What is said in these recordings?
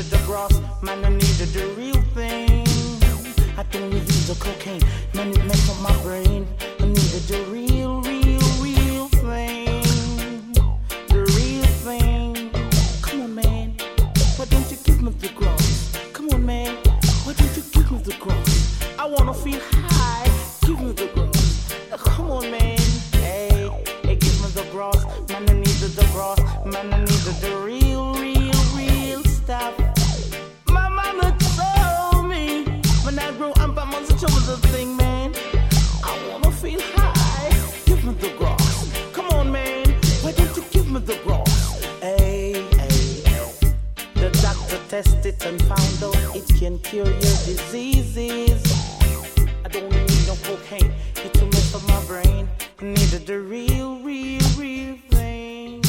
the grass, man, I needed the real thing. I don't use the cocaine, man, it messed up my brain. I needed the real thing. The real thing. Come on, man, why don't you give me the grass? Come on, man, why don't you give me the grass? I wanna feel high, give me the grass. Come on, man, hey, give me the grass. Man, I needed the grass, man, I needed the real stuff. My mama told me when I grow up, I must show the thing, man. I wanna feel high, give me the grass. Come on, man, why don't you give me the grass? Hey. The doctor tested and found out it can cure your diseases. I don't need no cocaine, it will mess up my brain. I needed the real thing.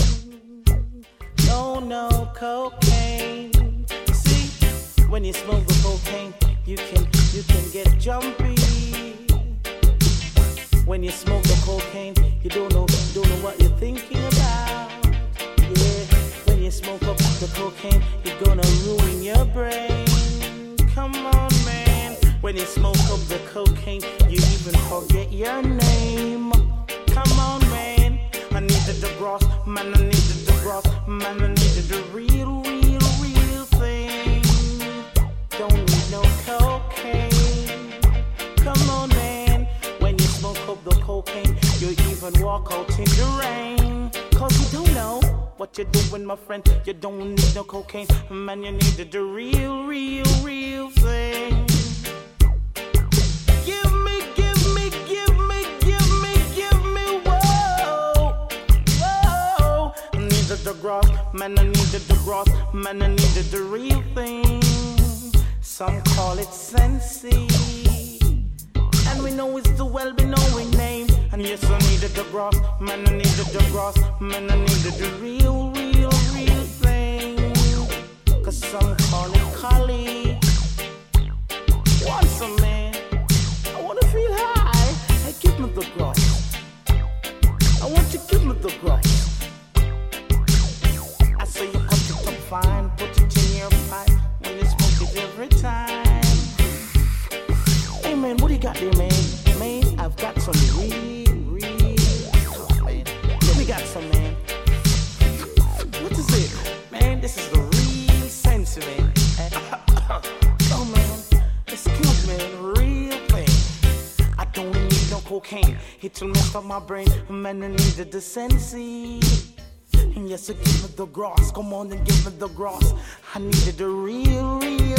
No cocaine. See, when you smoke the cocaine, you can get jumpy. When you smoke the cocaine, you don't know what you're thinking about. Yeah, when you smoke up the cocaine, you're gonna ruin your brain. Come on, man. When you smoke up the cocaine, you even forget your name. Come on, man. I needed the grass, man, I needed the grass, man, I needed the real thing. Don't need no cocaine. Come on, man. When you smoke up the cocaine, you even walk out in the rain. Cause you don't know what you're doing, my friend. You don't need no cocaine, man, you needed the real thing. Give me, whoa. I needed the grass, man, I needed the grass, man, I needed the real thing. Some call it Sensi, and we know it's the well-known name. And yes, I needed the grass, man, I needed the grass, man, I needed the real thing. Cause some call it Kali. Want some, man? I wanna feel high. Hey, give me the grass. I want you to give me the grass. I say you cut it up fine, put it in your pipe. When you smoke it every time. Hey, man, what do you got there, man? Man, I've got some real stuff, man. Let me got some, man. What is it? Man, this is the real sense, man. Oh, man, it's good, man, real thing. I don't need no cocaine, it will mess up my brain. Man, I needed the Sensi. And yes, so give me the grass, come on and give me the grass. I needed the real